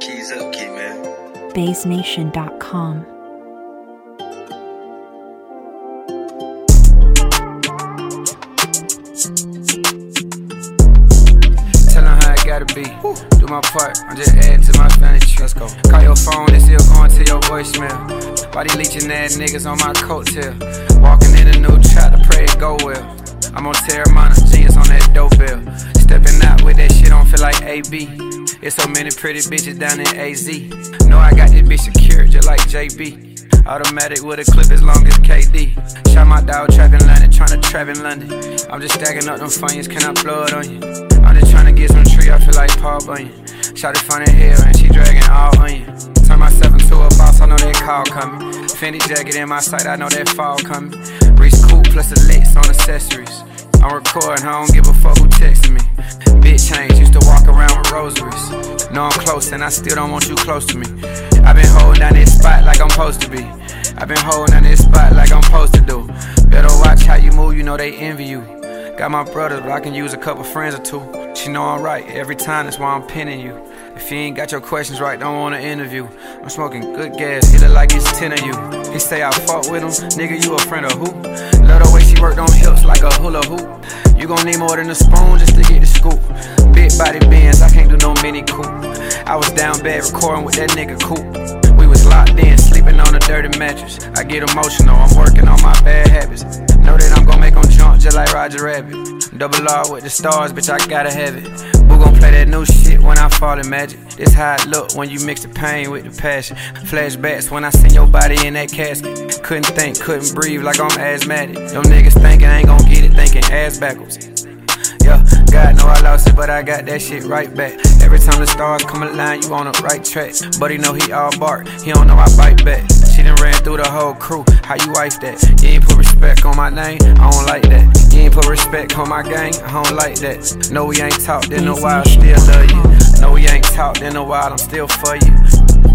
Keys up, kid, man. BaseNation.com. Tell them how it gotta be. Do my part, I'm just adding to my family tree. Let's go. Call your phone, it's still going to your voicemail. Why these leeching ass niggas on my coattail? Walking in a new trap to pray it go well. I'm on Terramana, genius on that dope bill. Stepping out with that shit, don't feel like AB. It's so many pretty bitches down in AZ. Know I got this bitch secured just like JB. Automatic with a clip as long as KD. Shot my dog trapping London, tryna trap in London. I'm just stacking up them funyuns, can I blow it on you? I'm just tryna get some tree, I feel like Paul Bunyan. Shot it funny hell and she dragging all onion. Turn myself into a boss, I know that call coming. Fendi jacket in my sight, I know that fall coming. Reese coupe plus the licks on accessories. I'm recording, I don't give a fuck who texting me. Bitch change, used to walk around with rosaries. Know I'm close and I still don't want you close to me. I've been holding down this spot like I'm supposed to be. I've been holding down this spot like I'm supposed to do. Better watch how you move, you know they envy you. Got my brothers, but I can use a couple friends or two. She know I'm right every time, that's why I'm pinning you. If you ain't got your questions right, don't want to interview. I'm smoking good gas, it look like it's 10 of you. He say I fought with him, nigga you a friend of who? Love the way she worked on hips like a hula hoop. You gon' need more than a spoon just to get the scoop. Big body Benz, I can't do no mini coupe. I was down bad recording with that nigga Coop. We was locked in, sleeping on a dirty mattress. I get emotional, I'm working on my bad habits. Know that I'm gon' make them jump just like Roger Rabbit. Double R with the stars, bitch, I gotta have it. Boo gon' play that new shit when I fall in magic. This how it look when you mix the pain with the passion. Flashbacks when I seen your body in that casket. Couldn't think, couldn't breathe like I'm asthmatic. Them niggas thinking I ain't gon' get it, thinking ass backwards. Yeah, God know I lost it, but I got that shit right back. Every time the stars come aligned, you on the right track. But he know he all bark, he don't know I bite back. She done ran through the whole crew, how you wife that? You ain't put respect on my name, I don't like that. You ain't put respect on my gang, I don't like that. No, we ain't talked in a while, still love you. No, we ain't talked in a while, I'm still for you.